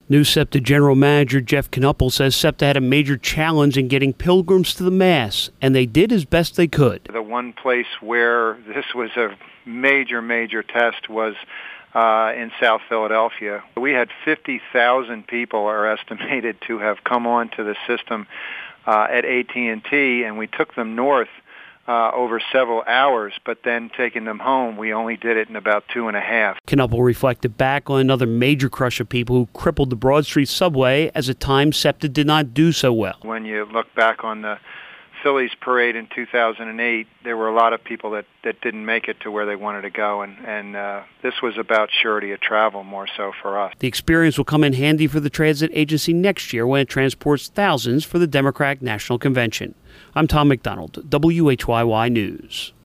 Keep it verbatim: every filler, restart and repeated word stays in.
New SEPTA General Manager Jeff Knuppel says SEPTA had a major challenge in getting pilgrims to the Mass, and they did as best they could. The one place where this was a major, major test was uh, in South Philadelphia. We had fifty thousand people are estimated to have come onto the system uh, at A T and T, and we took them north Uh, over several hours, but then taking them home, we only did it in about two and a half. Knuppel reflected back on another major crush of people who crippled the Broad Street subway as at times SEPTA did not do so well. When you look back on the Phillies parade in two thousand eight, there were a lot of people that, that didn't make it to where they wanted to go, and, and uh, this was about surety of travel more so for us. The experience will come in handy for the transit agency next year when it transports thousands for the Democratic National Convention. I'm Tom McDonald, W H Y Y News.